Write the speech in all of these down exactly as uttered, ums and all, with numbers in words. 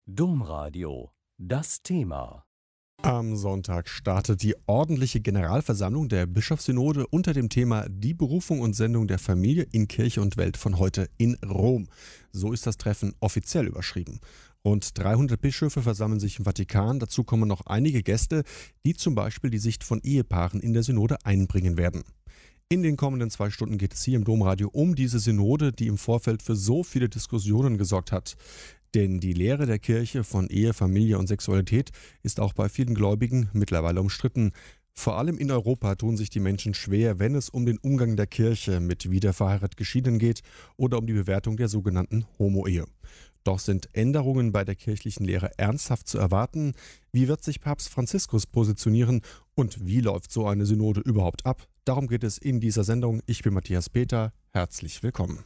Domradio, das Thema. Am Sonntag startet die ordentliche Generalversammlung der Bischofssynode unter dem Thema Die Berufung und Sendung der Familie in Kirche und Welt von heute in Rom. So ist das Treffen offiziell überschrieben. Rund dreihundert Bischöfe versammeln sich im Vatikan. Dazu kommen noch einige Gäste, die zum Beispiel die Sicht von Ehepaaren in der Synode einbringen werden. In den kommenden zwei Stunden geht es hier im Domradio um diese Synode, die im Vorfeld für so viele Diskussionen gesorgt hat. Denn die Lehre der Kirche von Ehe, Familie und Sexualität ist auch bei vielen Gläubigen mittlerweile umstritten. Vor allem in Europa tun sich die Menschen schwer, wenn es um den Umgang der Kirche mit wiederverheiratet Geschiedenen geht oder um die Bewertung der sogenannten Homo-Ehe. Doch sind Änderungen bei der kirchlichen Lehre ernsthaft zu erwarten? Wie wird sich Papst Franziskus positionieren? Und wie läuft so eine Synode überhaupt ab? Darum geht es in dieser Sendung. Ich bin Matthias Peter. Herzlich willkommen.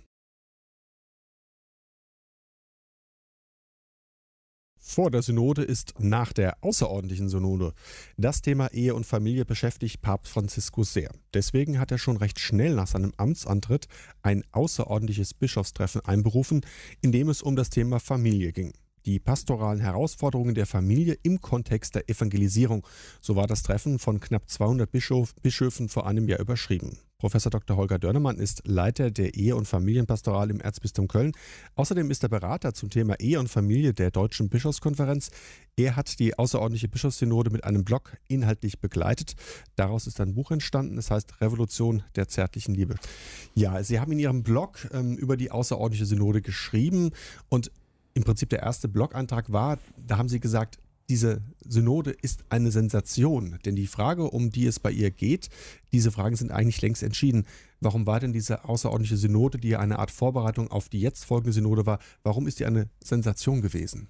Vor der Synode ist nach der außerordentlichen Synode. Das Thema Ehe und Familie beschäftigt Papst Franziskus sehr. Deswegen hat er schon recht schnell nach seinem Amtsantritt ein außerordentliches Bischofstreffen einberufen, in dem es um das Thema Familie ging. Die pastoralen Herausforderungen der Familie im Kontext der Evangelisierung. So war das Treffen von knapp zweihundert Bischof, Bischöfen vor einem Jahr überschrieben. Professor Doktor Holger Dörnemann ist Leiter der Ehe- und Familienpastoral im Erzbistum Köln. Außerdem ist er Berater zum Thema Ehe und Familie der Deutschen Bischofskonferenz. Er hat die außerordentliche Bischofssynode mit einem Blog inhaltlich begleitet. Daraus ist ein Buch entstanden, das heißt Revolution der zärtlichen Liebe. Ja, Sie haben in Ihrem Blog ähm, über die außerordentliche Synode geschrieben und im Prinzip der erste Blog-Eintrag war, da haben Sie gesagt, diese Synode ist eine Sensation, denn die Frage, um die es bei ihr geht, diese Fragen sind eigentlich längst entschieden. Warum war denn diese außerordentliche Synode, die ja eine Art Vorbereitung auf die jetzt folgende Synode war, warum ist die eine Sensation gewesen?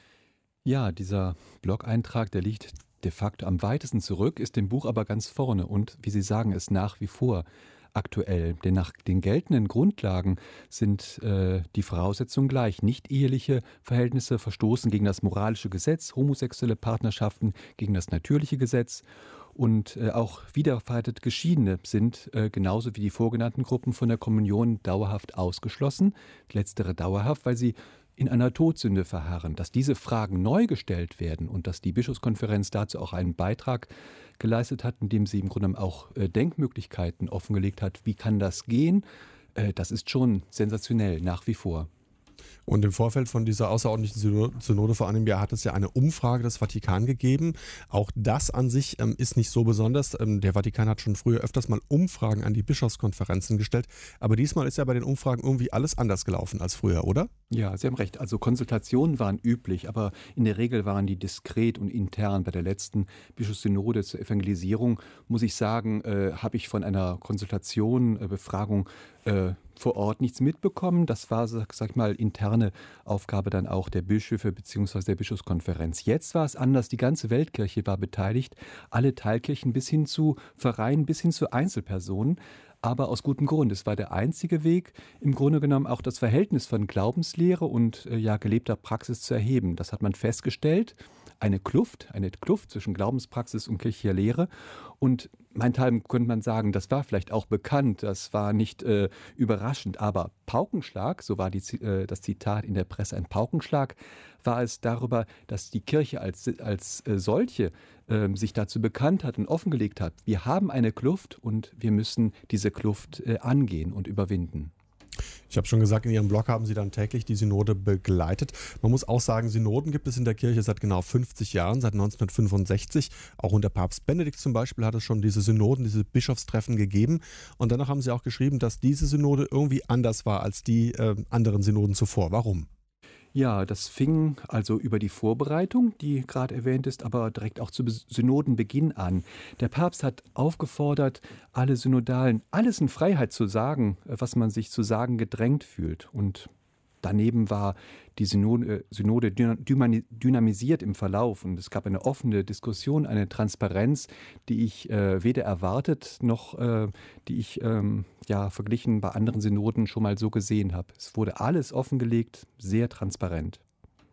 Ja, dieser Blog-Eintrag, der liegt de facto am weitesten zurück, ist im Buch aber ganz vorne und, wie Sie sagen, ist nach wie vor aktuell, denn nach den geltenden Grundlagen sind äh, die Voraussetzungen gleich. Nicht-eheliche Verhältnisse verstoßen gegen das moralische Gesetz, homosexuelle Partnerschaften gegen das natürliche Gesetz und äh, auch wiederverheiratet Geschiedene sind äh, genauso wie die vorgenannten Gruppen von der Kommunion dauerhaft ausgeschlossen. Letztere dauerhaft, weil sie in einer Todsünde verharren. Dass diese Fragen neu gestellt werden und dass die Bischofskonferenz dazu auch einen Beitrag geleistet hat, indem sie im Grunde auch äh, Denkmöglichkeiten offengelegt hat, wie kann das gehen, äh, das ist schon sensationell nach wie vor. Und im Vorfeld von dieser außerordentlichen Synode vor einem Jahr hat es ja eine Umfrage des Vatikan gegeben. Auch das an sich ähm, ist nicht so besonders. Ähm, der Vatikan hat schon früher öfters mal Umfragen an die Bischofskonferenzen gestellt. Aber diesmal ist ja bei den Umfragen irgendwie alles anders gelaufen als früher, oder? Ja, Sie haben recht. Also Konsultationen waren üblich, aber in der Regel waren die diskret und intern. Bei der letzten Bischofssynode zur Evangelisierung, muss ich sagen, äh, habe ich von einer Konsultation, äh, Befragung äh, vor Ort nichts mitbekommen. Das war, sag, sag ich mal, interne Aufgabe dann auch der Bischöfe bzw. der Bischofskonferenz. Jetzt war es anders. Die ganze Weltkirche war beteiligt. Alle Teilkirchen bis hin zu Vereinen, bis hin zu Einzelpersonen. Aber aus gutem Grund. Es war der einzige Weg, im Grunde genommen auch das Verhältnis von Glaubenslehre und äh, ja, gelebter Praxis zu erheben. Das hat man festgestellt. Eine Kluft, eine Kluft zwischen Glaubenspraxis und kirchlicher Lehre. Und mein Teil könnte man sagen, das war vielleicht auch bekannt, das war nicht äh, überraschend, aber Paukenschlag, so war die, äh, das Zitat in der Presse, ein Paukenschlag, war es darüber, dass die Kirche als, als äh, solche äh, sich dazu bekannt hat und offengelegt hat, wir haben eine Kluft und wir müssen diese Kluft äh, angehen und überwinden. Ich habe schon gesagt, in Ihrem Blog haben Sie dann täglich die Synode begleitet. Man muss auch sagen, Synoden gibt es in der Kirche seit genau fünfzig Jahren, seit neunzehnhundertfünfundsechzig. Auch unter Papst Benedikt zum Beispiel hat es schon diese Synoden, diese Bischofstreffen gegeben. Und danach haben Sie auch geschrieben, dass diese Synode irgendwie anders war als die äh, anderen Synoden zuvor. Warum? Ja, das fing also über die Vorbereitung, die gerade erwähnt ist, aber direkt auch zu Synodenbeginn an. Der Papst hat aufgefordert, alle Synodalen alles in Freiheit zu sagen, was man sich zu sagen gedrängt fühlt. Und daneben war die Synode, Synode dynamisiert im Verlauf und es gab eine offene Diskussion, eine Transparenz, die ich äh, weder erwartet noch äh, die ich ähm, ja, verglichen bei anderen Synoden schon mal so gesehen habe. Es wurde alles offengelegt, sehr transparent.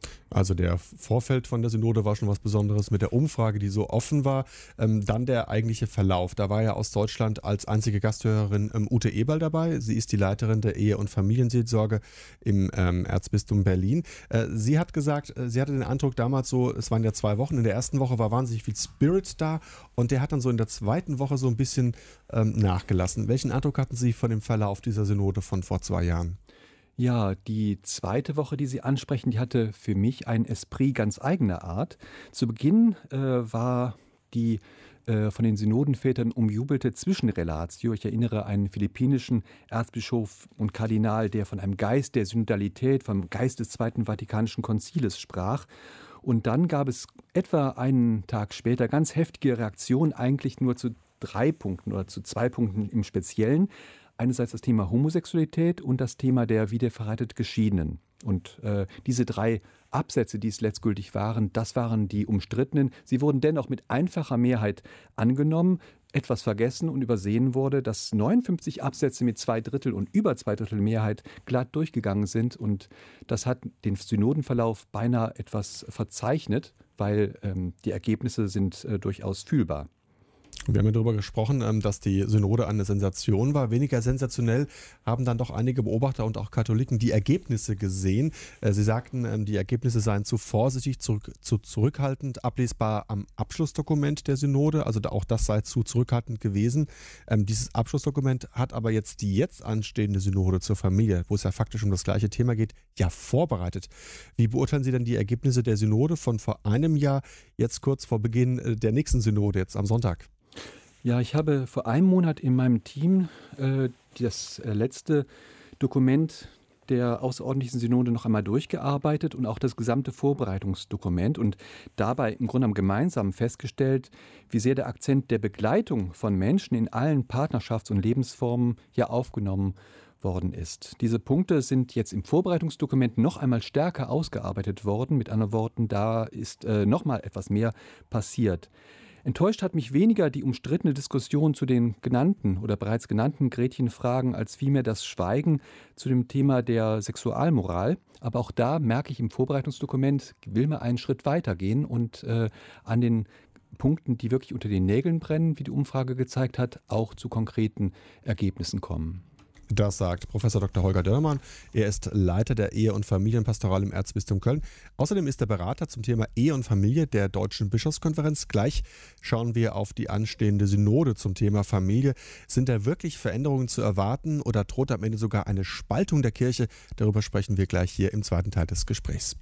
Also der Vorfeld von der Synode war schon was Besonderes mit der Umfrage, die so offen war. Ähm, dann der eigentliche Verlauf. Da war ja aus Deutschland als einzige Gasthörerin ähm, Ute Eberl dabei. Sie ist die Leiterin der Ehe- und Familienseelsorge im ähm, Erzbistum Berlin. Äh, sie hat gesagt, äh, sie hatte den Eindruck damals so, es waren ja zwei Wochen. In der ersten Woche war wahnsinnig viel Spirit da und der hat dann so in der zweiten Woche so ein bisschen ähm, nachgelassen. Welchen Eindruck hatten Sie von dem Verlauf dieser Synode von vor zwei Jahren? Ja, die zweite Woche, die Sie ansprechen, die hatte für mich ein Esprit ganz eigener Art. Zu Beginn äh, war die äh, von den Synodenvätern umjubelte Zwischenrelatio. Ich erinnere einen philippinischen Erzbischof und Kardinal, der von einem Geist der Synodalität, vom Geist des Zweiten Vatikanischen Konzils sprach. Und dann gab es etwa einen Tag später ganz heftige Reaktionen, eigentlich nur zu drei Punkten oder zu zwei Punkten im Speziellen. Einerseits das Thema Homosexualität und das Thema der wiederverheirateten Geschiedenen. Und äh, diese drei Absätze, die es letztgültig waren, das waren die umstrittenen. Sie wurden dennoch mit einfacher Mehrheit angenommen. Etwas vergessen und übersehen wurde, dass neunundfünfzig Absätze mit zwei Drittel und über zwei Drittel Mehrheit glatt durchgegangen sind. Und das hat den Synodenverlauf beinahe etwas verzeichnet, weil ähm, die Ergebnisse sind äh, durchaus fühlbar. Wir haben ja darüber gesprochen, dass die Synode eine Sensation war. Weniger sensationell haben dann doch einige Beobachter und auch Katholiken die Ergebnisse gesehen. Sie sagten, die Ergebnisse seien zu vorsichtig, zu, zu zurückhaltend, ablesbar am Abschlussdokument der Synode. Also auch das sei zu zurückhaltend gewesen. Dieses Abschlussdokument hat aber jetzt die jetzt anstehende Synode zur Familie, wo es ja faktisch um das gleiche Thema geht, ja vorbereitet. Wie beurteilen Sie denn die Ergebnisse der Synode von vor einem Jahr, jetzt kurz vor Beginn der nächsten Synode, jetzt am Sonntag? Ja, ich habe vor einem Monat in meinem Team äh, das äh, letzte Dokument der außerordentlichen Synode noch einmal durchgearbeitet und auch das gesamte Vorbereitungsdokument und dabei im Grunde genommen gemeinsam festgestellt, wie sehr der Akzent der Begleitung von Menschen in allen Partnerschafts- und Lebensformen ja aufgenommen worden ist. Diese Punkte sind jetzt im Vorbereitungsdokument noch einmal stärker ausgearbeitet worden. Mit anderen Worten, da ist äh, noch mal etwas mehr passiert. Enttäuscht hat mich weniger die umstrittene Diskussion zu den genannten oder bereits genannten Gretchenfragen als vielmehr das Schweigen zu dem Thema der Sexualmoral. Aber auch da merke ich im Vorbereitungsdokument, will man einen Schritt weiter gehen und äh, an den Punkten, die wirklich unter den Nägeln brennen, wie die Umfrage gezeigt hat, auch zu konkreten Ergebnissen kommen. Das sagt Professor Doktor Holger Dörrmann. Er ist Leiter der Ehe- und Familienpastoral im Erzbistum Köln. Außerdem ist er Berater zum Thema Ehe und Familie der Deutschen Bischofskonferenz. Gleich schauen wir auf die anstehende Synode zum Thema Familie. Sind da wirklich Veränderungen zu erwarten oder droht am Ende sogar eine Spaltung der Kirche? Darüber sprechen wir gleich hier im zweiten Teil des Gesprächs.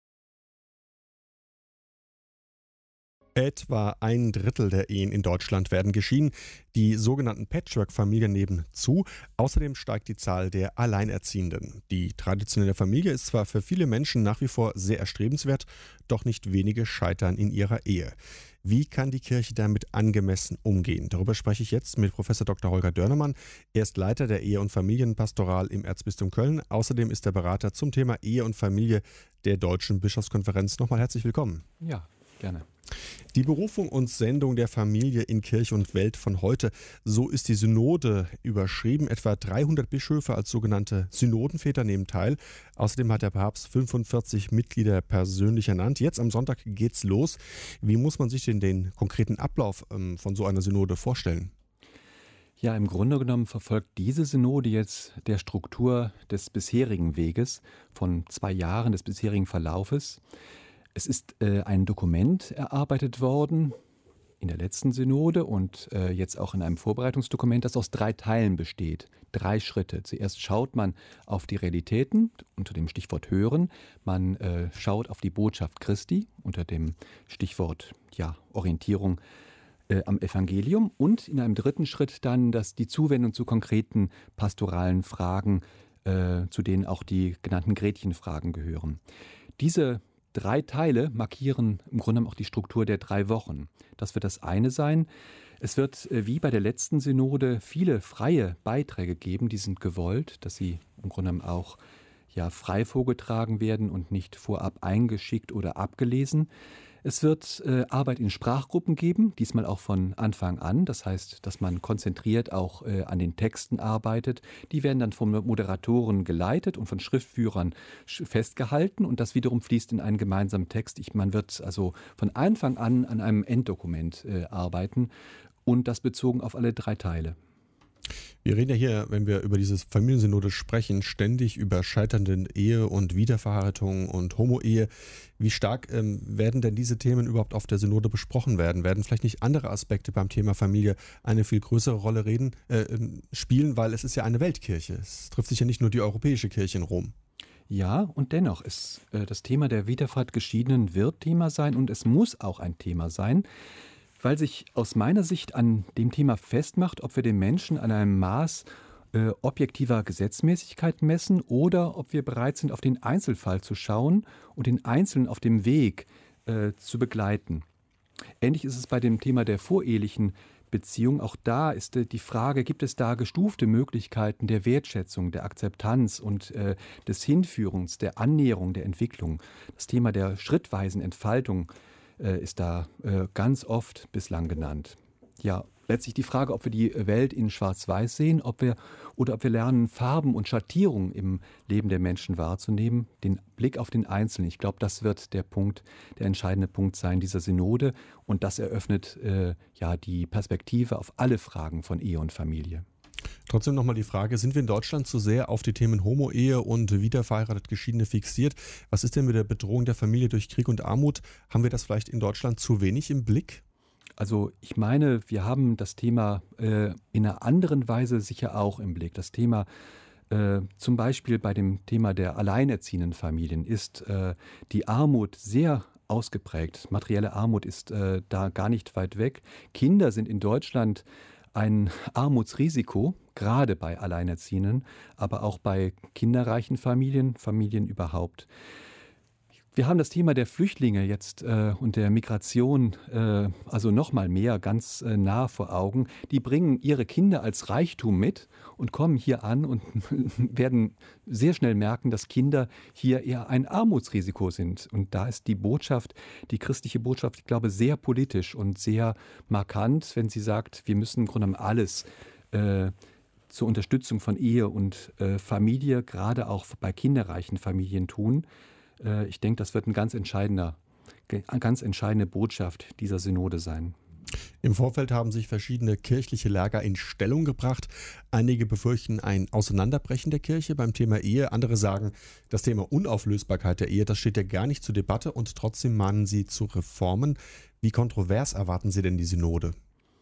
Etwa ein Drittel der Ehen in Deutschland werden geschieden. Die sogenannten Patchwork-Familien nehmen zu. Außerdem steigt die Zahl der Alleinerziehenden. Die traditionelle Familie ist zwar für viele Menschen nach wie vor sehr erstrebenswert, doch nicht wenige scheitern in ihrer Ehe. Wie kann die Kirche damit angemessen umgehen? Darüber spreche ich jetzt mit Professor Doktor Holger Dörrmann. Er ist Leiter der Ehe- und Familienpastoral im Erzbistum Köln. Außerdem ist er Berater zum Thema Ehe und Familie der Deutschen Bischofskonferenz. Nochmal herzlich willkommen. Ja, gerne. Die Berufung und Sendung der Familie in Kirche und Welt von heute, so ist die Synode überschrieben. Etwa dreihundert Bischöfe als sogenannte Synodenväter nehmen teil. Außerdem hat der Papst fünfundvierzig Mitglieder persönlich ernannt. Jetzt am Sonntag geht's los. Wie muss man sich denn den konkreten Ablauf ähm, von so einer Synode vorstellen? Ja, im Grunde genommen verfolgt diese Synode jetzt der Struktur des bisherigen Weges von zwei Jahren des bisherigen Verlaufes. Es ist äh, ein Dokument erarbeitet worden in der letzten Synode und äh, jetzt auch in einem Vorbereitungsdokument, das aus drei Teilen besteht. Drei Schritte. Zuerst schaut man auf die Realitäten unter dem Stichwort Hören. Man äh, schaut auf die Botschaft Christi unter dem Stichwort ja, Orientierung äh, am Evangelium. Und in einem dritten Schritt dann das, die Zuwendung zu konkreten pastoralen Fragen, äh, zu denen auch die genannten Gretchenfragen gehören. Diese Drei Teile markieren im Grunde genommen auch die Struktur der drei Wochen. Das wird das eine sein. Es wird wie bei der letzten Synode viele freie Beiträge geben, die sind gewollt, dass sie im Grunde genommen auch ja, frei vorgetragen werden und nicht vorab eingeschickt oder abgelesen. Es wird äh, Arbeit in Sprachgruppen geben, diesmal auch von Anfang an. Das heißt, dass man konzentriert auch äh, an den Texten arbeitet. Die werden dann von Moderatoren geleitet und von Schriftführern sch- festgehalten. Und das wiederum fließt in einen gemeinsamen Text. Ich, man wird also von Anfang an an einem Enddokument äh, arbeiten und das bezogen auf alle drei Teile. Wir reden ja hier, wenn wir über dieses Familiensynode sprechen, ständig über scheiternde Ehe und Wiederverheiratung und Homo-Ehe. Wie stark ähm, werden denn diese Themen überhaupt auf der Synode besprochen werden? Werden vielleicht nicht andere Aspekte beim Thema Familie eine viel größere Rolle reden, äh, spielen, weil es ist ja eine Weltkirche. Es trifft sich ja nicht nur die europäische Kirche in Rom. Ja, und dennoch ist äh, das Thema der Wiederfahrt Geschiedenen wird Thema sein und es muss auch ein Thema sein, weil sich aus meiner Sicht an dem Thema festmacht, ob wir den Menschen an einem Maß äh, objektiver Gesetzmäßigkeit messen oder ob wir bereit sind, auf den Einzelfall zu schauen und den Einzelnen auf dem Weg äh, zu begleiten. Ähnlich ist es bei dem Thema der vorehelichen Beziehung. Auch da ist äh, die Frage, gibt es da gestufte Möglichkeiten der Wertschätzung, der Akzeptanz und äh, des Hinführens, der Annäherung, der Entwicklung. Das Thema der schrittweisen Entfaltung ist da äh, ganz oft bislang genannt. Ja, letztlich die Frage, ob wir die Welt in Schwarz-Weiß sehen, ob wir oder ob wir lernen, Farben und Schattierungen im Leben der Menschen wahrzunehmen, den Blick auf den Einzelnen. Ich glaube, das wird der Punkt, der entscheidende Punkt sein dieser Synode und das eröffnet äh, ja die Perspektive auf alle Fragen von Ehe und Familie. Trotzdem nochmal die Frage, sind wir in Deutschland zu sehr auf die Themen Homo-Ehe und wiederverheiratet Geschiedene fixiert? Was ist denn mit der Bedrohung der Familie durch Krieg und Armut? Haben wir das vielleicht in Deutschland zu wenig im Blick? Also ich meine, wir haben das Thema äh, in einer anderen Weise sicher auch im Blick. Das Thema äh, zum Beispiel bei dem Thema der alleinerziehenden Familien ist äh, die Armut sehr ausgeprägt. Materielle Armut ist äh, da gar nicht weit weg. Kinder sind in Deutschland ein Armutsrisiko, gerade bei Alleinerziehenden, aber auch bei kinderreichen Familien, Familien überhaupt. Wir haben das Thema der Flüchtlinge jetzt äh, und der Migration äh, also noch mal mehr ganz äh, nah vor Augen. Die bringen ihre Kinder als Reichtum mit und kommen hier an und werden sehr schnell merken, dass Kinder hier eher ein Armutsrisiko sind. Und da ist die Botschaft, die christliche Botschaft, ich glaube, sehr politisch und sehr markant, wenn sie sagt, wir müssen im Grunde genommen alles äh, zur Unterstützung von Ehe und äh, Familie, gerade auch bei kinderreichen Familien tun. Ich denke, das wird ein ganz entscheidender, eine ganz entscheidende Botschaft dieser Synode sein. Im Vorfeld haben sich verschiedene kirchliche Lager in Stellung gebracht. Einige befürchten ein Auseinanderbrechen der Kirche beim Thema Ehe. Andere sagen, das Thema Unauflösbarkeit der Ehe, das steht ja gar nicht zur Debatte und trotzdem mahnen sie zu Reformen. Wie kontrovers erwarten Sie denn die Synode?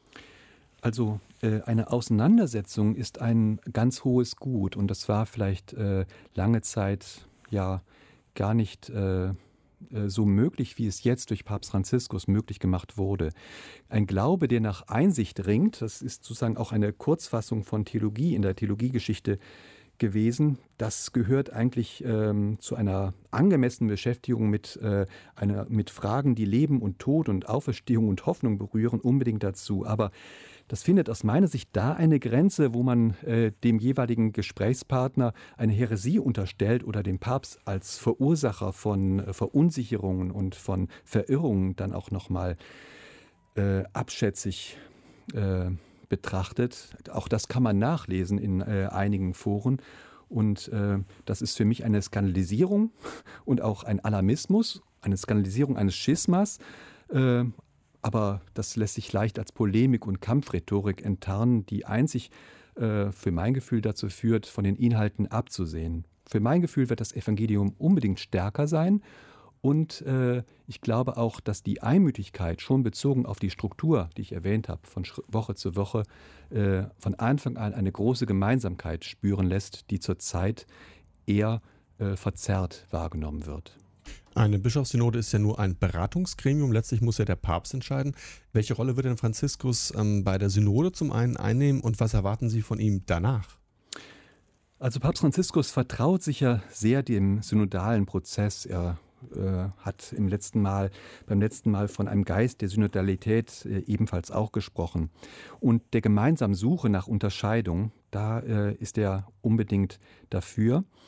Also äh, eine Auseinandersetzung ist ein ganz hohes Gut und das war vielleicht äh, lange Zeit ja gar nicht äh, so möglich, wie es jetzt durch Papst Franziskus möglich gemacht wurde. Ein Glaube, der nach Einsicht ringt, das ist sozusagen auch eine Kurzfassung von Theologie in der Theologiegeschichte gewesen. Das gehört eigentlich ähm, zu einer angemessenen Beschäftigung mit, äh, einer, mit Fragen, die Leben und Tod und Auferstehung und Hoffnung berühren, unbedingt dazu. Aber das findet aus meiner Sicht da eine Grenze, wo man äh, dem jeweiligen Gesprächspartner eine Häresie unterstellt oder den Papst als Verursacher von äh, Verunsicherungen und von Verirrungen dann auch nochmal äh, abschätzig äh, betrachtet. Auch das kann man nachlesen in äh, einigen Foren. Und äh, das ist für mich eine Skandalisierung und auch ein Alarmismus, eine Skandalisierung eines Schismas. Äh, Aber das lässt sich leicht als Polemik und Kampfrhetorik enttarnen, die einzig äh, für mein Gefühl dazu führt, von den Inhalten abzusehen. Für mein Gefühl wird das Evangelium unbedingt stärker sein und äh, ich glaube auch, dass die Einmütigkeit schon bezogen auf die Struktur, die ich erwähnt habe, von Woche zu Woche, äh, von Anfang an eine große Gemeinsamkeit spüren lässt, die zurzeit eher äh, verzerrt wahrgenommen wird. Eine Bischofssynode ist ja nur ein Beratungsgremium. Letztlich muss ja der Papst entscheiden. Welche Rolle wird denn Franziskus ähm, bei der Synode zum einen einnehmen und was erwarten Sie von ihm danach? Also Papst Franziskus vertraut sich ja sehr dem synodalen Prozess. Er äh, hat im letzten Mal, beim letzten Mal von einem Geist der Synodalität äh, ebenfalls auch gesprochen. Und der gemeinsamen Suche nach Unterscheidung, da äh, ist er unbedingt dafür.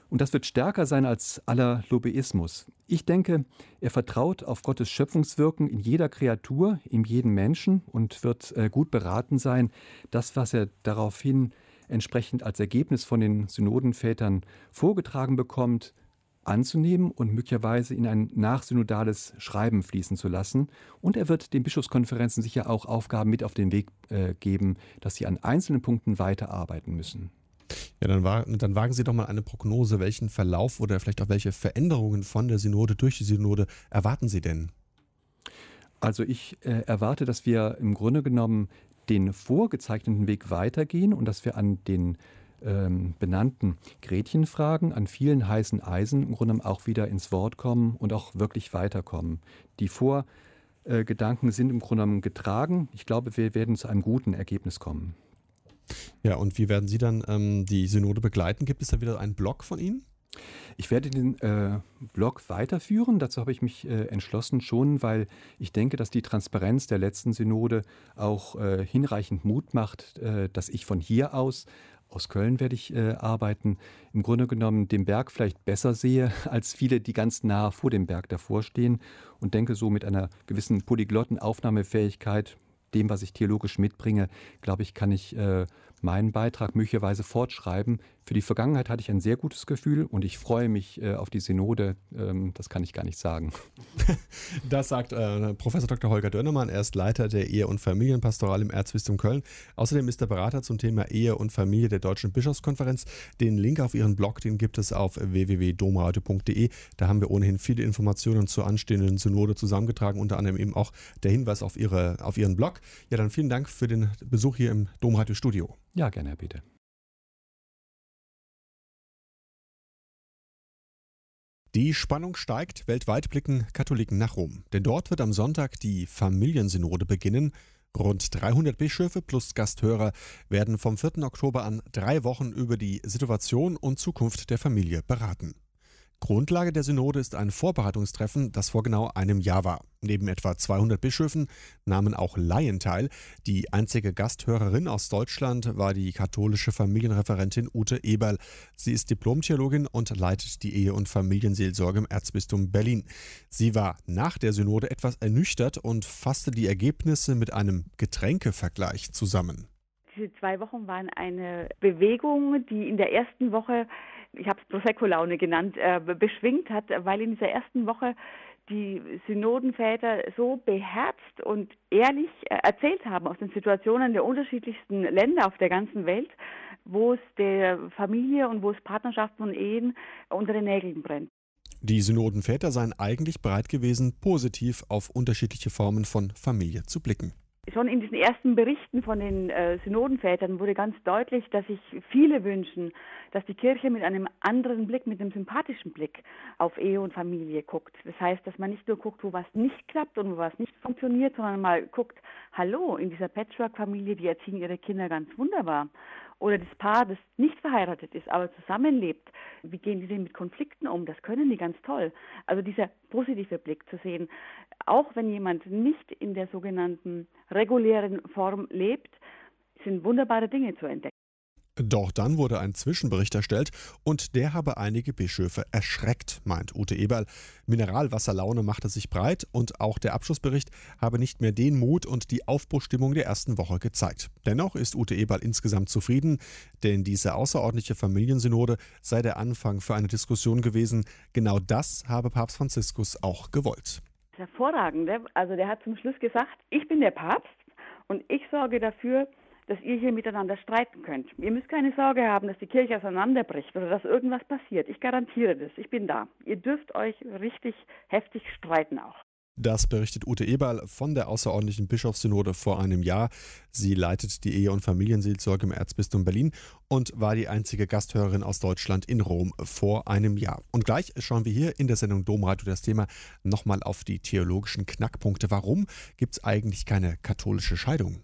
Und das wird stärker sein als aller Lobbyismus. Ich denke, er vertraut auf Gottes Schöpfungswirken in jeder Kreatur, in jedem Menschen und wird äh, gut beraten sein, das, was er daraufhin entsprechend als Ergebnis von den Synodenvätern vorgetragen bekommt, anzunehmen und möglicherweise in ein nachsynodales Schreiben fließen zu lassen. Und er wird den Bischofskonferenzen sicher auch Aufgaben mit auf den Weg äh, geben, dass sie an einzelnen Punkten weiterarbeiten müssen. Ja, dann, war, dann wagen Sie doch mal eine Prognose. Welchen Verlauf oder vielleicht auch welche Veränderungen von der Synode durch die Synode erwarten Sie denn? Also ich äh, erwarte, dass wir im Grunde genommen den vorgezeichneten Weg weitergehen und dass wir an den ähm, benannten Gretchenfragen, an vielen heißen Eisen im Grunde genommen auch wieder ins Wort kommen und auch wirklich weiterkommen. Die Vorgedanken äh, sind im Grunde genommen getragen. Ich glaube, wir werden zu einem guten Ergebnis kommen. Ja, und wie werden Sie dann ähm, die Synode begleiten? Gibt es da wieder einen Blog von Ihnen? Ich werde den äh, Blog weiterführen. Dazu habe ich mich äh, entschlossen schon, weil ich denke, dass die Transparenz der letzten Synode auch äh, hinreichend Mut macht, äh, dass ich von hier aus, aus Köln werde ich äh, arbeiten, im Grunde genommen den Berg vielleicht besser sehe als viele, die ganz nah vor dem Berg davor stehen und denke so mit einer gewissen polyglotten Aufnahmefähigkeit, dem, was ich theologisch mitbringe, glaube ich, kann ich äh, meinen Beitrag möglicherweise fortschreiben. Für die Vergangenheit hatte ich ein sehr gutes Gefühl und ich freue mich äh, auf die Synode. Ähm, das kann ich gar nicht sagen. Das sagt äh, Professor Doktor Holger Dönnemann. Er ist Leiter der Ehe- und Familienpastoral im Erzbistum Köln. Außerdem ist er Berater zum Thema Ehe und Familie der Deutschen Bischofskonferenz. Den Link auf Ihren Blog, den gibt es auf w w w punkt domradio punkt d e. Da haben wir ohnehin viele Informationen zur anstehenden Synode zusammengetragen, unter anderem eben auch der Hinweis auf, ihre, auf Ihren Blog. Ja, dann vielen Dank für den Besuch hier im Domradio-Studio. Ja, gerne, Herr Bitte. Die Spannung steigt, weltweit blicken Katholiken nach Rom. Denn dort wird am Sonntag die Familiensynode beginnen. Rund dreihundert Bischöfe plus Gasthörer werden vom vierten Oktober an drei Wochen über die Situation und Zukunft der Familie beraten. Grundlage der Synode ist ein Vorbereitungstreffen, das vor genau einem Jahr war. Neben etwa zweihundert Bischöfen nahmen auch Laien teil. Die einzige Gasthörerin aus Deutschland war die katholische Familienreferentin Ute Eberl. Sie ist Diplom-Theologin und leitet die Ehe- und Familienseelsorge im Erzbistum Berlin. Sie war nach der Synode etwas ernüchtert und fasste die Ergebnisse mit einem Getränkevergleich zusammen. Diese zwei Wochen waren eine Bewegung, die in der ersten Woche, ich habe es Prosecco-Laune genannt, äh, beschwingt hat, weil in dieser ersten Woche die Synodenväter so beherzt und ehrlich äh, erzählt haben aus den Situationen der unterschiedlichsten Länder auf der ganzen Welt, wo es der Familie und wo es Partnerschaften und Ehen unter den Nägeln brennt. Die Synodenväter seien eigentlich bereit gewesen, positiv auf unterschiedliche Formen von Familie zu blicken. Schon in diesen ersten Berichten von den äh, Synodenvätern wurde ganz deutlich, dass sich viele wünschen, dass die Kirche mit einem anderen Blick, mit einem sympathischen Blick auf Ehe und Familie guckt. Das heißt, dass man nicht nur guckt, wo was nicht klappt und wo was nicht funktioniert, sondern mal guckt, hallo, in dieser Patchwork-Familie, die erziehen ihre Kinder ganz wunderbar. Oder das Paar, das nicht verheiratet ist, aber zusammenlebt, wie gehen die denn mit Konflikten um? Das können die ganz toll. Also dieser positive Blick zu sehen, auch wenn jemand nicht in der sogenannten regulären Form lebt, sind wunderbare Dinge zu entdecken. Doch dann wurde ein Zwischenbericht erstellt und der habe einige Bischöfe erschreckt, meint Ute Eberl. Mineralwasserlaune machte sich breit und auch der Abschlussbericht habe nicht mehr den Mut und die Aufbruchstimmung der ersten Woche gezeigt. Dennoch ist Ute Eberl insgesamt zufrieden, denn diese außerordentliche Familiensynode sei der Anfang für eine Diskussion gewesen. Genau das habe Papst Franziskus auch gewollt. Hervorragend. Also der hat zum Schluss gesagt, ich bin der Papst und ich sorge dafür, dass ihr hier miteinander streiten könnt. Ihr müsst keine Sorge haben, dass die Kirche auseinanderbricht oder dass irgendwas passiert. Ich garantiere das. Ich bin da. Ihr dürft euch richtig heftig streiten auch. Das berichtet Ute Eberl von der außerordentlichen Bischofssynode vor einem Jahr. Sie leitet die Ehe- und Familienseelsorge im Erzbistum Berlin und war die einzige Gasthörerin aus Deutschland in Rom vor einem Jahr. Und gleich schauen wir hier in der Sendung Domradio das Thema nochmal auf die theologischen Knackpunkte. Warum gibt es eigentlich keine katholische Scheidung?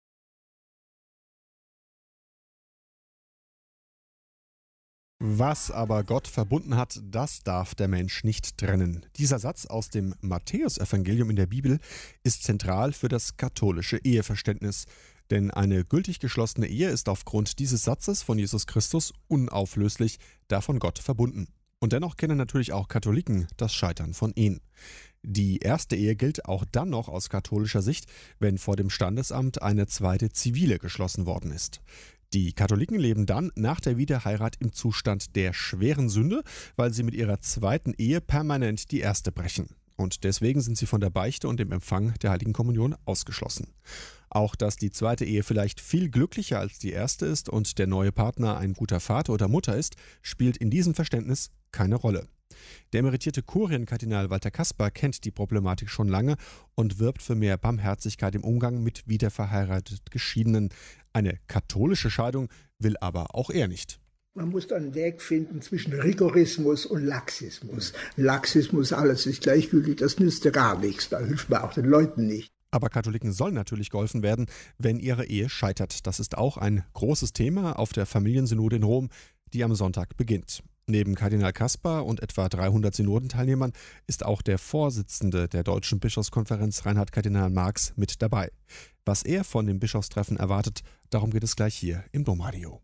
Was aber Gott verbunden hat, das darf der Mensch nicht trennen. Dieser Satz aus dem Matthäusevangelium in der Bibel ist zentral für das katholische Eheverständnis. Denn eine gültig geschlossene Ehe ist aufgrund dieses Satzes von Jesus Christus unauflöslich, da von Gott verbunden. Und dennoch kennen natürlich auch Katholiken das Scheitern von Ehen. Die erste Ehe gilt auch dann noch aus katholischer Sicht, wenn vor dem Standesamt eine zweite zivile geschlossen worden ist. Die Katholiken leben dann nach der Wiederheirat im Zustand der schweren Sünde, weil sie mit ihrer zweiten Ehe permanent die erste brechen. Und deswegen sind sie von der Beichte und dem Empfang der Heiligen Kommunion ausgeschlossen. Auch dass die zweite Ehe vielleicht viel glücklicher als die erste ist und der neue Partner ein guter Vater oder Mutter ist, spielt in diesem Verständnis keine Rolle. Der emeritierte Kurienkardinal Walter Kasper kennt die Problematik schon lange und wirbt für mehr Barmherzigkeit im Umgang mit wiederverheiratet Geschiedenen. Eine katholische Scheidung will aber auch er nicht. Man muss dann einen Weg finden zwischen Rigorismus und Laxismus. Laxismus, alles ist gleichgültig, das nützt ja gar nichts, da hilft man auch den Leuten nicht. Aber Katholiken soll natürlich geholfen werden, wenn ihre Ehe scheitert. Das ist auch ein großes Thema auf der Familiensynode in Rom, die am Sonntag beginnt. Neben Kardinal Kasper und etwa dreihundert Synodenteilnehmern ist auch der Vorsitzende der Deutschen Bischofskonferenz, Reinhard Kardinal Marx, mit dabei. Was er von dem Bischofstreffen erwartet, darum geht es gleich hier im Domradio.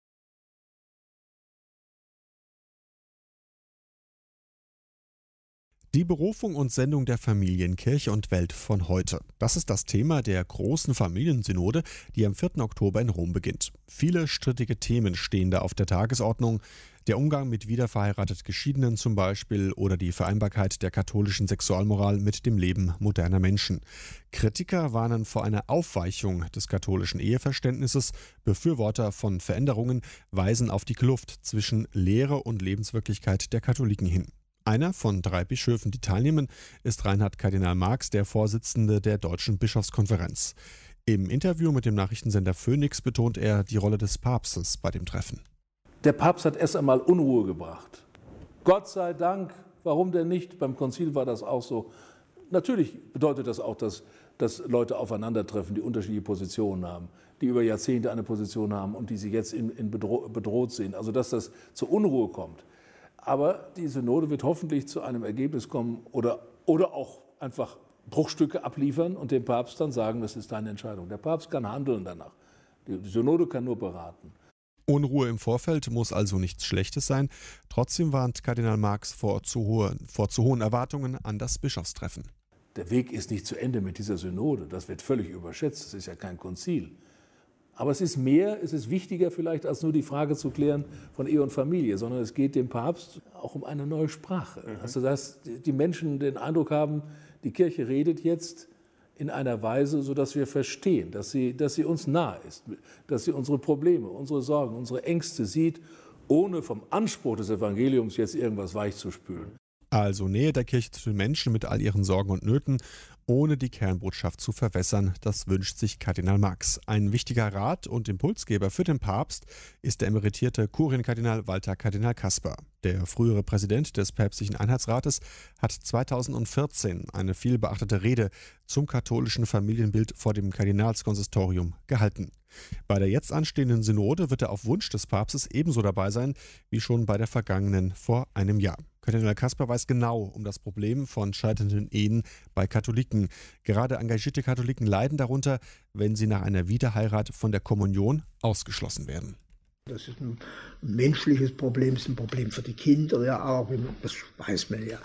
Die Berufung und Sendung der Familien, Kirche und Welt von heute. Das ist das Thema der großen Familiensynode, die am vierten Oktober in Rom beginnt. Viele strittige Themen stehen da auf der Tagesordnung. Der Umgang mit wiederverheiratet Geschiedenen zum Beispiel oder die Vereinbarkeit der katholischen Sexualmoral mit dem Leben moderner Menschen. Kritiker warnen vor einer Aufweichung des katholischen Eheverständnisses. Befürworter von Veränderungen weisen auf die Kluft zwischen Lehre und Lebenswirklichkeit der Katholiken hin. Einer von drei Bischöfen, die teilnehmen, ist Reinhard Kardinal Marx, der Vorsitzende der Deutschen Bischofskonferenz. Im Interview mit dem Nachrichtensender Phoenix betont er die Rolle des Papstes bei dem Treffen. Der Papst hat erst einmal Unruhe gebracht. Gott sei Dank, warum denn nicht? Beim Konzil war das auch so. Natürlich bedeutet das auch, dass, dass Leute aufeinandertreffen, die unterschiedliche Positionen haben, die über Jahrzehnte eine Position haben und die sie jetzt in, in bedro- bedroht sehen. Also dass das zur Unruhe kommt. Aber die Synode wird hoffentlich zu einem Ergebnis kommen oder, oder auch einfach Bruchstücke abliefern und dem Papst dann sagen, das ist deine Entscheidung. Der Papst kann handeln danach. Die Synode kann nur beraten. Unruhe im Vorfeld muss also nichts Schlechtes sein. Trotzdem warnt Kardinal Marx vor zu, hohe, vor zu hohen Erwartungen an das Bischofstreffen. Der Weg ist nicht zu Ende mit dieser Synode. Das wird völlig überschätzt. Das ist ja kein Konzil. Aber es ist mehr, es ist wichtiger vielleicht, als nur die Frage zu klären von Ehe und Familie, sondern es geht dem Papst auch um eine neue Sprache. Mhm. Also dass die Menschen den Eindruck haben, die Kirche redet jetzt in einer Weise, sodass wir verstehen, dass sie, dass sie uns nahe ist, dass sie unsere Probleme, unsere Sorgen, unsere Ängste sieht, ohne vom Anspruch des Evangeliums jetzt irgendwas weichzuspülen. Also Nähe der Kirche zu den Menschen mit all ihren Sorgen und Nöten, ohne die Kernbotschaft zu verwässern, das wünscht sich Kardinal Marx. Ein wichtiger Rat und Impulsgeber für den Papst ist der emeritierte Kurienkardinal Walter Kardinal Kasper. Der frühere Präsident des Päpstlichen Einheitsrates hat zweitausendvierzehn eine vielbeachtete Rede zum katholischen Familienbild vor dem Kardinalskonsistorium gehalten. Bei der jetzt anstehenden Synode wird er auf Wunsch des Papstes ebenso dabei sein wie schon bei der vergangenen vor einem Jahr. Kardinal Kasper weiß genau um das Problem von scheiternden Ehen bei Katholiken. Gerade engagierte Katholiken leiden darunter, wenn sie nach einer Wiederheirat von der Kommunion ausgeschlossen werden. Das ist ein menschliches Problem, das ist ein Problem für die Kinder ja auch, das weiß man ja.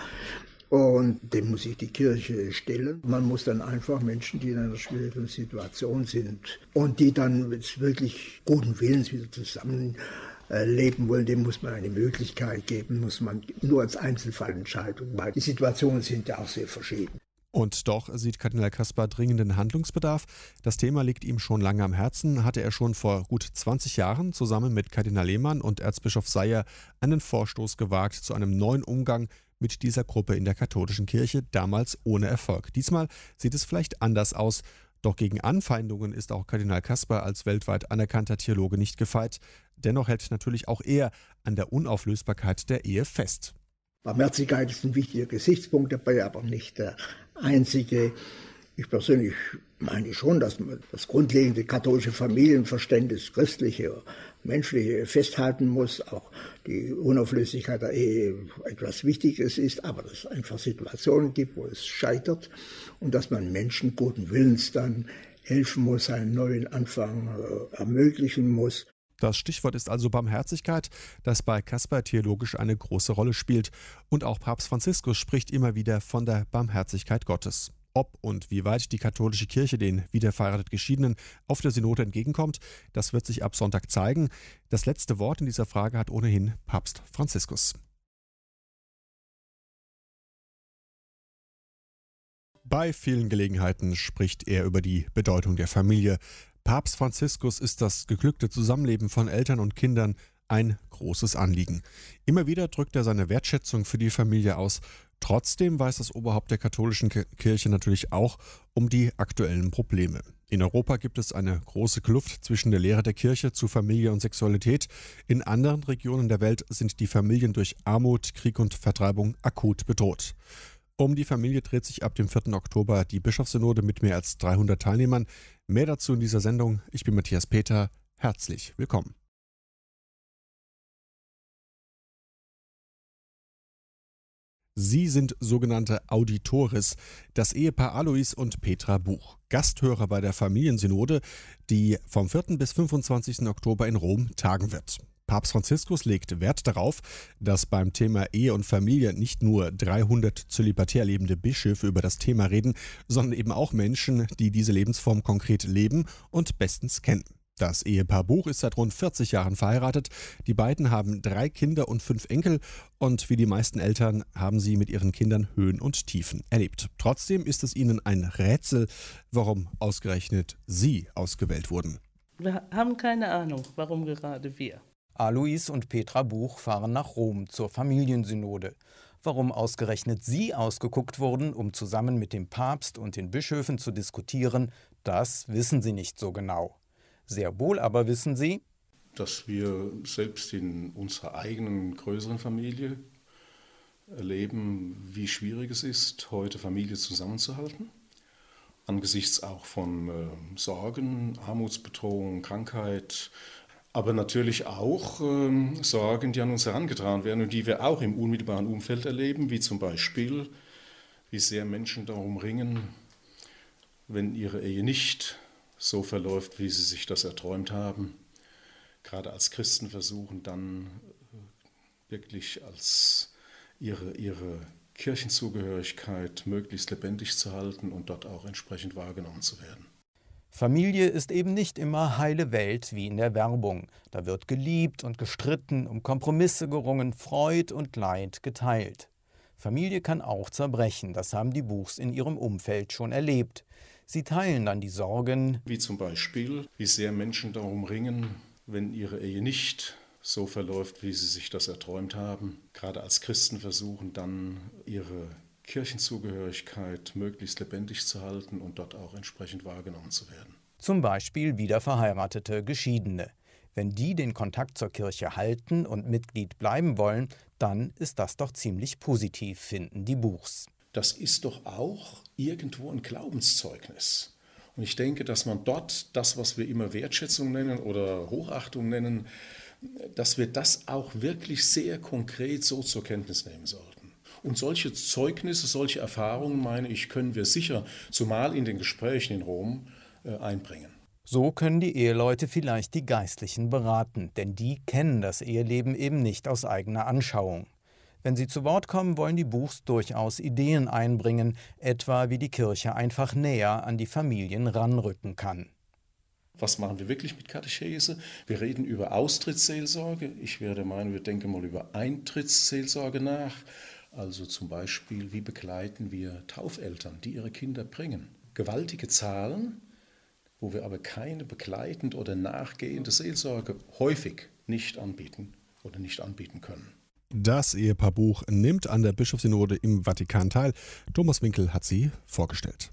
Und dem muss sich die Kirche stellen. Man muss dann einfach Menschen, die in einer schwierigen Situation sind und die dann wirklich guten Willens wieder zusammen leben wollen, dem muss man eine Möglichkeit geben, muss man nur als Einzelfallentscheidung, weil die Situationen sind ja auch sehr verschieden. Und doch sieht Kardinal Kasper dringenden Handlungsbedarf. Das Thema liegt ihm schon lange am Herzen, hatte er schon vor gut zwanzig Jahren zusammen mit Kardinal Lehmann und Erzbischof Seyer einen Vorstoß gewagt zu einem neuen Umgang mit dieser Gruppe in der katholischen Kirche, damals ohne Erfolg. Diesmal sieht es vielleicht anders aus. Doch gegen Anfeindungen ist auch Kardinal Kasper als weltweit anerkannter Theologe nicht gefeit. Dennoch hält natürlich auch er an der Unauflösbarkeit der Ehe fest. Barmherzigkeit ist ein wichtiger Gesichtspunkt dabei, aber nicht der einzige. Ich persönlich meine schon, dass man das grundlegende katholische Familienverständnis, christliche, menschliche festhalten muss. Auch die Unauflöslichkeit der Ehe etwas Wichtiges ist, aber dass es einfach Situationen gibt, wo es scheitert und dass man Menschen guten Willens dann helfen muss, einen neuen Anfang äh, ermöglichen muss. Das Stichwort ist also Barmherzigkeit, das bei Kasper theologisch eine große Rolle spielt. Und auch Papst Franziskus spricht immer wieder von der Barmherzigkeit Gottes. Ob und wie weit die katholische Kirche den wiederverheiratet Geschiedenen auf der Synode entgegenkommt, das wird sich ab Sonntag zeigen. Das letzte Wort in dieser Frage hat ohnehin Papst Franziskus. Bei vielen Gelegenheiten spricht er über die Bedeutung der Familie. Papst Franziskus ist das geglückte Zusammenleben von Eltern und Kindern ein großes Anliegen. Immer wieder drückt er seine Wertschätzung für die Familie aus. Trotzdem weiß das Oberhaupt der katholischen Kirche natürlich auch um die aktuellen Probleme. In Europa gibt es eine große Kluft zwischen der Lehre der Kirche zu Familie und Sexualität. In anderen Regionen der Welt sind die Familien durch Armut, Krieg und Vertreibung akut bedroht. Um die Familie dreht sich ab dem vierten Oktober die Bischofssynode mit mehr als dreihundert Teilnehmern. Mehr dazu in dieser Sendung. Ich bin Matthias Peter. Herzlich willkommen. Sie sind sogenannte Auditores, das Ehepaar Alois und Petra Buch, Gasthörer bei der Familiensynode, die vom vierten bis fünfundzwanzigsten Oktober in Rom tagen wird. Papst Franziskus legt Wert darauf, dass beim Thema Ehe und Familie nicht nur dreihundert zölibatär lebende Bischöfe über das Thema reden, sondern eben auch Menschen, die diese Lebensform konkret leben und bestens kennen. Das Ehepaar Buch ist seit rund vierzig Jahren verheiratet. Die beiden haben drei Kinder und fünf Enkel und wie die meisten Eltern haben sie mit ihren Kindern Höhen und Tiefen erlebt. Trotzdem ist es ihnen ein Rätsel, warum ausgerechnet sie ausgewählt wurden. Wir haben keine Ahnung, warum gerade wir. Alois und Petra Buch fahren nach Rom zur Familiensynode. Warum ausgerechnet sie ausgeguckt wurden, um zusammen mit dem Papst und den Bischöfen zu diskutieren, das wissen sie nicht so genau. Sehr wohl aber wissen sie, dass wir selbst in unserer eigenen größeren Familie erleben, wie schwierig es ist, heute Familie zusammenzuhalten. Angesichts auch von äh, Sorgen, Armutsbedrohung, Krankheit, aber natürlich auch äh, Sorgen, die an uns herangetragen werden und die wir auch im unmittelbaren Umfeld erleben, wie zum Beispiel, wie sehr Menschen darum ringen, wenn ihre Ehe nicht so verläuft, wie sie sich das erträumt haben. Gerade als Christen versuchen dann wirklich als ihre, ihre Kirchenzugehörigkeit möglichst lebendig zu halten und dort auch entsprechend wahrgenommen zu werden. Familie ist eben nicht immer heile Welt wie in der Werbung. Da wird geliebt und gestritten, um Kompromisse gerungen, Freud und Leid geteilt. Familie kann auch zerbrechen, das haben die Buchs in ihrem Umfeld schon erlebt. Sie teilen dann die Sorgen, wie zum Beispiel, wie sehr Menschen darum ringen, wenn ihre Ehe nicht so verläuft, wie sie sich das erträumt haben. Gerade als Christen versuchen dann ihre Kirchenzugehörigkeit möglichst lebendig zu halten und dort auch entsprechend wahrgenommen zu werden. Zum Beispiel wiederverheiratete Geschiedene. Wenn die den Kontakt zur Kirche halten und Mitglied bleiben wollen, dann ist das doch ziemlich positiv, finden die Buchs. Das ist doch auch irgendwo ein Glaubenszeugnis. Und ich denke, dass man dort das, was wir immer Wertschätzung nennen oder Hochachtung nennen, dass wir das auch wirklich sehr konkret so zur Kenntnis nehmen sollten. Und solche Zeugnisse, solche Erfahrungen, meine ich, können wir sicher, zumal in den Gesprächen in Rom, äh, einbringen. So können die Eheleute vielleicht die Geistlichen beraten, denn die kennen das Eheleben eben nicht aus eigener Anschauung. Wenn sie zu Wort kommen, wollen die Buchs durchaus Ideen einbringen, etwa wie die Kirche einfach näher an die Familien ranrücken kann. Was machen wir wirklich mit Katechese? Wir reden über Austrittsseelsorge. Ich werde meinen, wir denken mal über Eintrittsseelsorge nach. Also zum Beispiel, wie begleiten wir Taufeltern, die ihre Kinder bringen? Gewaltige Zahlen, wo wir aber keine begleitende oder nachgehende Seelsorge häufig nicht anbieten oder nicht anbieten können. Das Ehepaar Buch nimmt an der Bischofssynode im Vatikan teil. Thomas Winkel hat sie vorgestellt.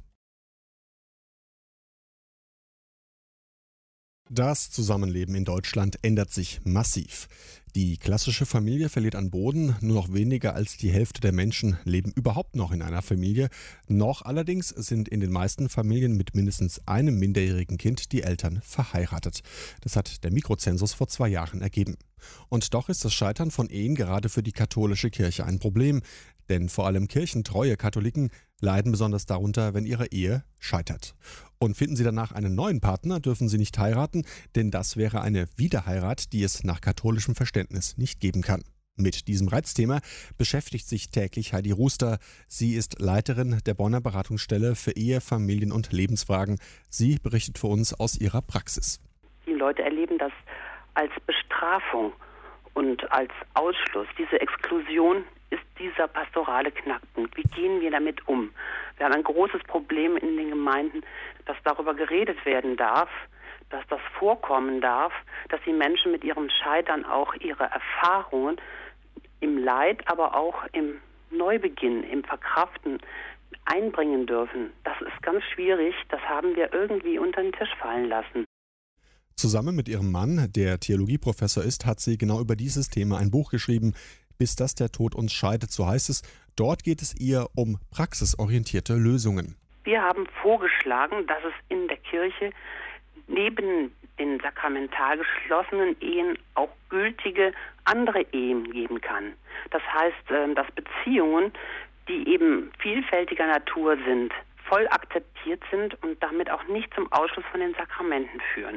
Das Zusammenleben in Deutschland ändert sich massiv. Die klassische Familie verliert an Boden, nur noch weniger als die Hälfte der Menschen leben überhaupt noch in einer Familie. Noch allerdings sind in den meisten Familien mit mindestens einem minderjährigen Kind die Eltern verheiratet. Das hat der Mikrozensus vor zwei Jahren ergeben. Und doch ist das Scheitern von Ehen gerade für die katholische Kirche ein Problem. Denn vor allem kirchentreue Katholiken leiden besonders darunter, wenn ihre Ehe scheitert. Und finden sie danach einen neuen Partner, dürfen sie nicht heiraten, denn das wäre eine Wiederheirat, die es nach katholischem Verständnis nicht geben kann. Mit diesem Reizthema beschäftigt sich täglich Heidi Ruster. Sie ist Leiterin der Bonner Beratungsstelle für Ehe, Familien- und Lebensfragen. Sie berichtet für uns aus ihrer Praxis. Die Leute erleben das als Bestrafung und als Ausschluss. Diese Exklusion ist dieser pastorale Knackpunkt. Wie gehen wir damit um? Wir haben ein großes Problem in den Gemeinden, dass darüber geredet werden darf, dass das vorkommen darf, dass die Menschen mit ihrem Scheitern auch ihre Erfahrungen im Leid, aber auch im Neubeginn, im Verkraften einbringen dürfen. Das ist ganz schwierig. Das haben wir irgendwie unter den Tisch fallen lassen. Zusammen mit ihrem Mann, der Theologieprofessor ist, hat sie genau über dieses Thema ein Buch geschrieben. Bis dass der Tod uns scheidet, so heißt es. Dort geht es ihr um praxisorientierte Lösungen. Wir haben vorgeschlagen, dass es in der Kirche neben den sakramental geschlossenen Ehen auch gültige andere Ehen geben kann. Das heißt, dass Beziehungen, die eben vielfältiger Natur sind, voll akzeptiert sind und damit auch nicht zum Ausschluss von den Sakramenten führen.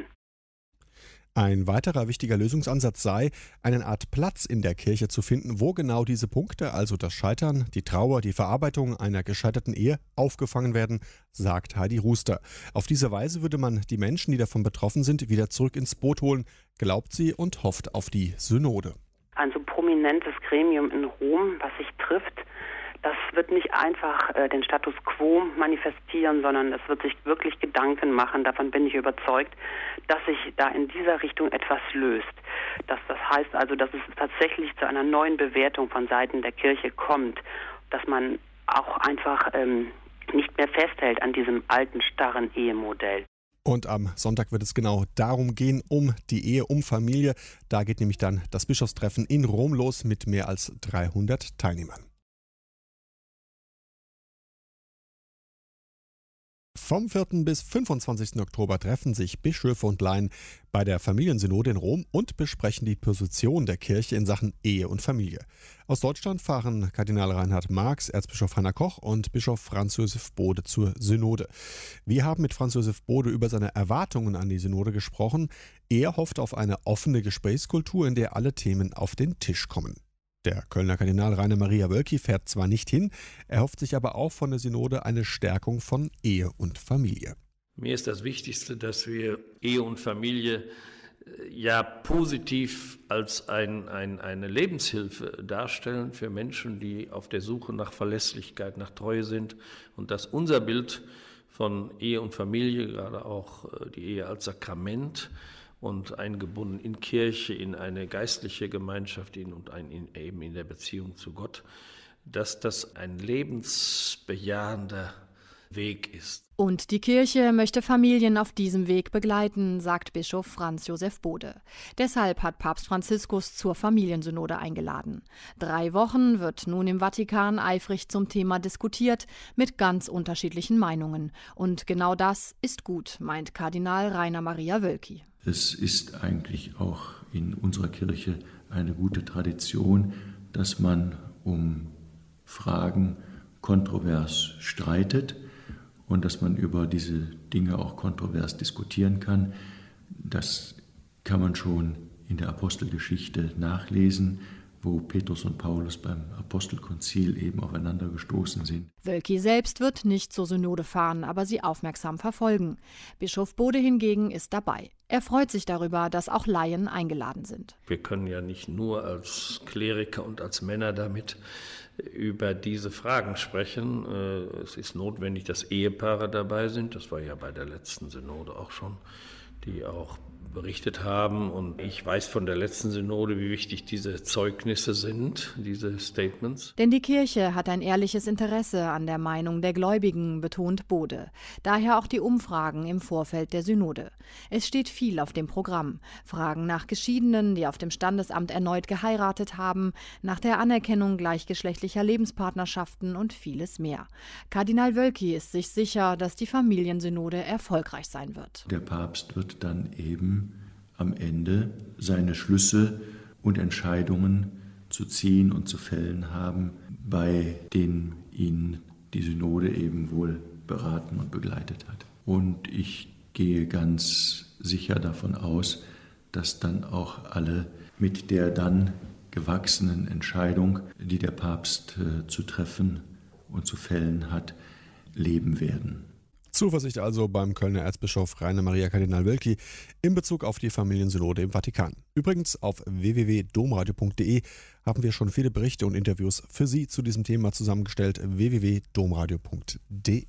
Ein weiterer wichtiger Lösungsansatz sei, eine Art Platz in der Kirche zu finden, wo genau diese Punkte, also das Scheitern, die Trauer, die Verarbeitung einer gescheiterten Ehe, aufgefangen werden, sagt Heidi Ruster. Auf diese Weise würde man die Menschen, die davon betroffen sind, wieder zurück ins Boot holen, glaubt sie und hofft auf die Synode. Ein so prominentes Gremium in Rom, was sich trifft, das wird nicht einfach äh, den Status quo manifestieren, sondern es wird sich wirklich Gedanken machen. Davon bin ich überzeugt, dass sich da in dieser Richtung etwas löst. Dass, das heißt also, dass es tatsächlich zu einer neuen Bewertung von Seiten der Kirche kommt, dass man auch einfach ähm, nicht mehr festhält an diesem alten, starren Ehemodell. Und am Sonntag wird es genau darum gehen, um die Ehe, um Familie. Da geht nämlich dann das Bischofstreffen in Rom los mit mehr als dreihundert Teilnehmern. Vom vierten bis fünfundzwanzigsten Oktober treffen sich Bischöfe und Laien bei der Familiensynode in Rom und besprechen die Position der Kirche in Sachen Ehe und Familie. Aus Deutschland fahren Kardinal Reinhard Marx, Erzbischof Heiner Koch und Bischof Franz Josef Bode zur Synode. Wir haben mit Franz Josef Bode über seine Erwartungen an die Synode gesprochen. Er hofft auf eine offene Gesprächskultur, in der alle Themen auf den Tisch kommen. Der Kölner Kardinal Rainer Maria Wölki fährt zwar nicht hin, er hofft sich aber auch von der Synode eine Stärkung von Ehe und Familie. Mir ist das Wichtigste, dass wir Ehe und Familie ja positiv als ein, ein, eine Lebenshilfe darstellen für Menschen, die auf der Suche nach Verlässlichkeit, nach Treue sind und dass unser Bild von Ehe und Familie, gerade auch die Ehe als Sakrament, und eingebunden in Kirche, in eine geistliche Gemeinschaft in, und ein, in, eben in der Beziehung zu Gott, dass das ein lebensbejahender Weg ist. Und die Kirche möchte Familien auf diesem Weg begleiten, sagt Bischof Franz Josef Bode. Deshalb hat Papst Franziskus zur Familiensynode eingeladen. Drei Wochen wird nun im Vatikan eifrig zum Thema diskutiert, mit ganz unterschiedlichen Meinungen. Und genau das ist gut, meint Kardinal Rainer Maria Wölki. Es ist eigentlich auch in unserer Kirche eine gute Tradition, dass man um Fragen kontrovers streitet und dass man über diese Dinge auch kontrovers diskutieren kann. Das kann man schon in der Apostelgeschichte nachlesen, wo Petrus und Paulus beim Apostelkonzil eben aufeinander gestoßen sind. Wölki selbst wird nicht zur Synode fahren, aber sie aufmerksam verfolgen. Bischof Bode hingegen ist dabei. Er freut sich darüber, dass auch Laien eingeladen sind. Wir können ja nicht nur als Kleriker und als Männer damit über diese Fragen sprechen. Es ist notwendig, dass Ehepaare dabei sind. Das war ja bei der letzten Synode auch schon, die auch berichtet haben. Und ich weiß von der letzten Synode, wie wichtig diese Zeugnisse sind, diese Statements. Denn die Kirche hat ein ehrliches Interesse an der Meinung der Gläubigen, betont Bode. Daher auch die Umfragen im Vorfeld der Synode. Es steht viel auf dem Programm. Fragen nach Geschiedenen, die auf dem Standesamt erneut geheiratet haben, nach der Anerkennung gleichgeschlechtlicher Lebenspartnerschaften und vieles mehr. Kardinal Wölki ist sich sicher, dass die Familiensynode erfolgreich sein wird. Der Papst wird dann eben am Ende seine Schlüsse und Entscheidungen zu ziehen und zu fällen haben, bei denen ihn die Synode eben wohl beraten und begleitet hat. Und ich gehe ganz sicher davon aus, dass dann auch alle mit der dann gewachsenen Entscheidung, die der Papst äh, zu treffen und zu fällen hat, leben werden. Zuversicht also beim Kölner Erzbischof Rainer Maria Kardinal Wölki in Bezug auf die Familiensynode im Vatikan. Übrigens auf w w w punkt domradio punkt de haben wir schon viele Berichte und Interviews für Sie zu diesem Thema zusammengestellt. w w w punkt domradio punkt de.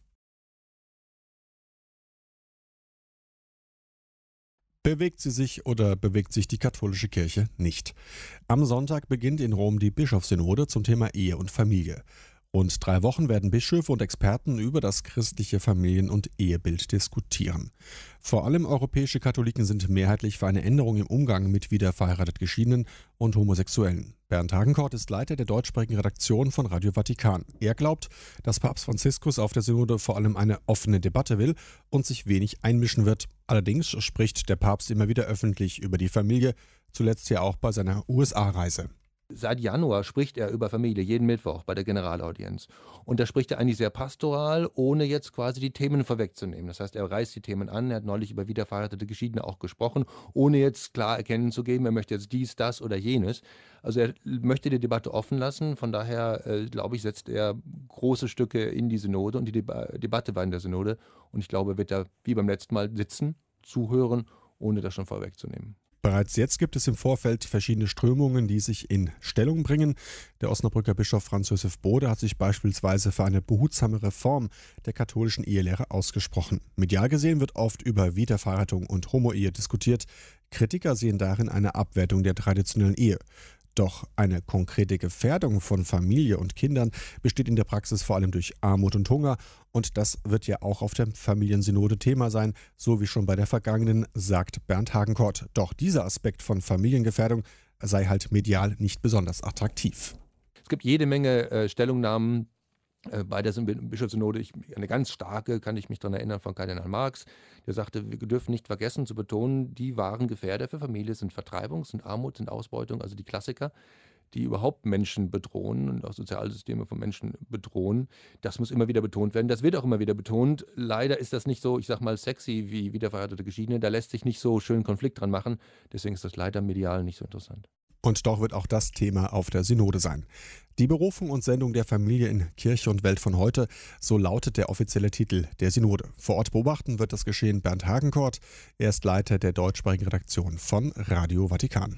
Bewegt sie sich oder bewegt sich die katholische Kirche nicht? Am Sonntag beginnt in Rom die Bischofssynode zum Thema Ehe und Familie. Rund drei Wochen werden Bischöfe und Experten über das christliche Familien- und Ehebild diskutieren. Vor allem europäische Katholiken sind mehrheitlich für eine Änderung im Umgang mit wiederverheiratet Geschiedenen und Homosexuellen. Bernd Hagenkort ist Leiter der deutschsprachigen Redaktion von Radio Vatikan. Er glaubt, dass Papst Franziskus auf der Synode vor allem eine offene Debatte will und sich wenig einmischen wird. Allerdings spricht der Papst immer wieder öffentlich über die Familie, zuletzt ja auch bei seiner U S A-Reise. Seit Januar spricht er über Familie, jeden Mittwoch bei der Generalaudienz. Und da spricht er eigentlich sehr pastoral, ohne jetzt quasi die Themen vorwegzunehmen. Das heißt, er reißt die Themen an, er hat neulich über wiederverheiratete Geschiedene auch gesprochen, ohne jetzt klar erkennen zu geben, er möchte jetzt dies, das oder jenes. Also er möchte die Debatte offen lassen, von daher, äh, glaube ich, setzt er große Stücke in die Synode und die Deba- Debatte war in der Synode. Und ich glaube, er wird da wie beim letzten Mal sitzen, zuhören, ohne das schon vorwegzunehmen. Bereits jetzt gibt es im Vorfeld verschiedene Strömungen, die sich in Stellung bringen. Der Osnabrücker Bischof Franz Josef Bode hat sich beispielsweise für eine behutsame Reform der katholischen Ehelehre ausgesprochen. Medial gesehen wird oft über Wiederverheiratung und Homo-Ehe diskutiert. Kritiker sehen darin eine Abwertung der traditionellen Ehe. Doch eine konkrete Gefährdung von Familie und Kindern besteht in der Praxis vor allem durch Armut und Hunger. Und das wird ja auch auf der Familiensynode Thema sein, so wie schon bei der vergangenen, sagt Bernd Hagenkort. Doch dieser Aspekt von Familiengefährdung sei halt medial nicht besonders attraktiv. Es gibt jede Menge äh, Stellungnahmen äh, bei der Bischofssynode. Ich, eine ganz starke, kann ich mich daran erinnern, von Kardinal Marx. Der sagte, wir dürfen nicht vergessen zu betonen, die wahren Gefährder für Familie sind Vertreibung, sind Armut, sind Ausbeutung, also die Klassiker, die überhaupt Menschen bedrohen und auch Sozialsysteme von Menschen bedrohen. Das muss immer wieder betont werden. Das wird auch immer wieder betont. Leider ist das nicht so, ich sag mal, sexy wie wiederverheiratete Geschiedene. Da lässt sich nicht so schön Konflikt dran machen. Deswegen ist das leider medial nicht so interessant. Und doch wird auch das Thema auf der Synode sein. Die Berufung und Sendung der Familie in Kirche und Welt von heute, so lautet der offizielle Titel der Synode. Vor Ort beobachten wird das Geschehen Bernd Hagenkort. Er ist Leiter der deutschsprachigen Redaktion von Radio Vatikan.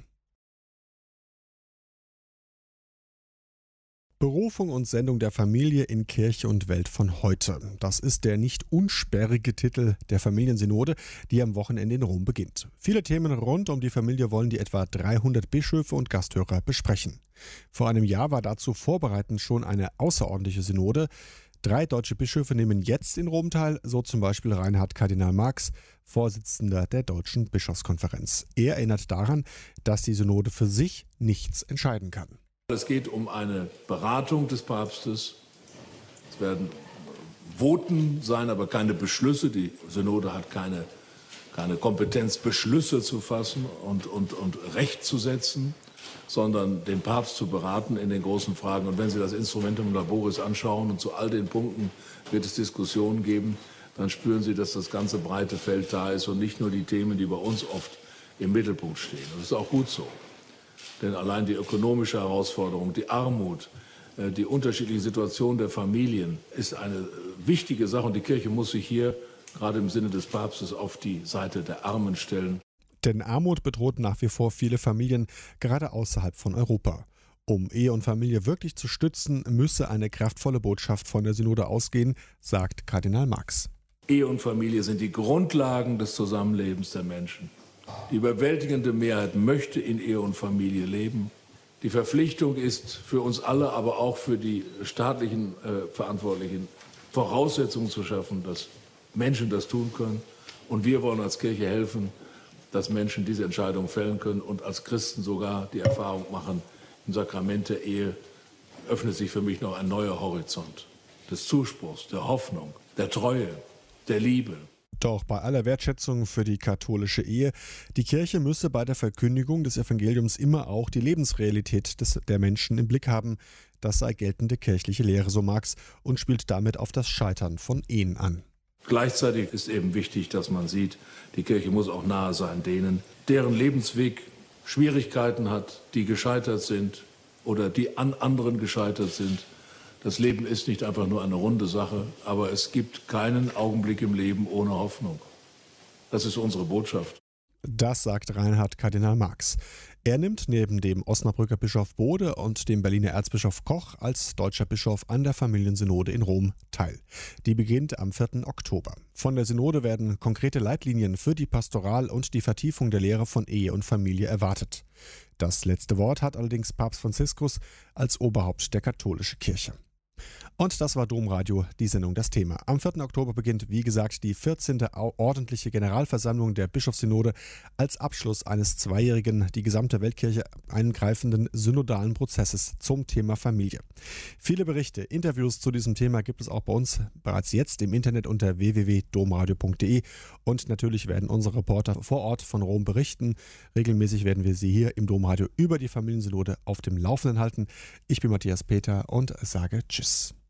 Berufung und Sendung der Familie in Kirche und Welt von heute. Das ist der nicht unsperrige Titel der Familiensynode, die am Wochenende in Rom beginnt. Viele Themen rund um die Familie wollen die etwa dreihundert Bischöfe und Gasthörer besprechen. Vor einem Jahr war dazu vorbereitend schon eine außerordentliche Synode. Drei deutsche Bischöfe nehmen jetzt in Rom teil, so zum Beispiel Reinhard Kardinal Marx, Vorsitzender der Deutschen Bischofskonferenz. Er erinnert daran, dass die Synode für sich nichts entscheiden kann. Es geht um eine Beratung des Papstes. Es werden Voten sein, aber keine Beschlüsse. Die Synode hat keine, keine Kompetenz, Beschlüsse zu fassen und, und, und Recht zu setzen, sondern den Papst zu beraten in den großen Fragen. Und wenn Sie das Instrumentum Laboris anschauen und zu all den Punkten wird es Diskussionen geben, dann spüren Sie, dass das ganze breite Feld da ist und nicht nur die Themen, die bei uns oft im Mittelpunkt stehen. Und das ist auch gut so. Denn allein die ökonomische Herausforderung, die Armut, die unterschiedliche Situation der Familien ist eine wichtige Sache. Und die Kirche muss sich hier, gerade im Sinne des Papstes, auf die Seite der Armen stellen. Denn Armut bedroht nach wie vor viele Familien, gerade außerhalb von Europa. Um Ehe und Familie wirklich zu stützen, müsse eine kraftvolle Botschaft von der Synode ausgehen, sagt Kardinal Marx. Ehe und Familie sind die Grundlagen des Zusammenlebens der Menschen. Die überwältigende Mehrheit möchte in Ehe und Familie leben. Die Verpflichtung ist für uns alle, aber auch für die staatlichen äh, Verantwortlichen, Voraussetzungen zu schaffen, dass Menschen das tun können. Und wir wollen als Kirche helfen, dass Menschen diese Entscheidung fällen können und als Christen sogar die Erfahrung machen, im Sakrament der Ehe öffnet sich für mich noch ein neuer Horizont des Zuspruchs, der Hoffnung, der Treue, der Liebe. Doch bei aller Wertschätzung für die katholische Ehe, die Kirche müsse bei der Verkündigung des Evangeliums immer auch die Lebensrealität des, der Menschen im Blick haben. das sei geltende kirchliche Lehre, so Marx, und spielt damit auf das Scheitern von Ehen an. Gleichzeitig ist eben wichtig, dass man sieht, die Kirche muss auch nahe sein denen, deren Lebensweg Schwierigkeiten hat, die gescheitert sind oder die an anderen gescheitert sind. Das Leben ist nicht einfach nur eine runde Sache, aber es gibt keinen Augenblick im Leben ohne Hoffnung. Das ist unsere Botschaft. Das sagt Reinhard Kardinal Marx. Er nimmt neben dem Osnabrücker Bischof Bode und dem Berliner Erzbischof Koch als deutscher Bischof an der Familiensynode in Rom teil. Die beginnt am vierten Oktober. Von der Synode werden konkrete Leitlinien für die Pastoral und die Vertiefung der Lehre von Ehe und Familie erwartet. Das letzte Wort hat allerdings Papst Franziskus als Oberhaupt der katholischen Kirche. Und das war Domradio, die Sendung Das Thema. Am vierten Oktober beginnt, wie gesagt, die vierzehnte ordentliche Generalversammlung der Bischofssynode als Abschluss eines zweijährigen, die gesamte Weltkirche eingreifenden synodalen Prozesses zum Thema Familie. Viele Berichte, Interviews zu diesem Thema gibt es auch bei uns bereits jetzt im Internet unter w w w punkt domradio punkt de und natürlich werden unsere Reporter vor Ort von Rom berichten. Regelmäßig werden wir Sie hier im Domradio über die Familiensynode auf dem Laufenden halten. Ich bin Matthias Peter und sage Tschüss.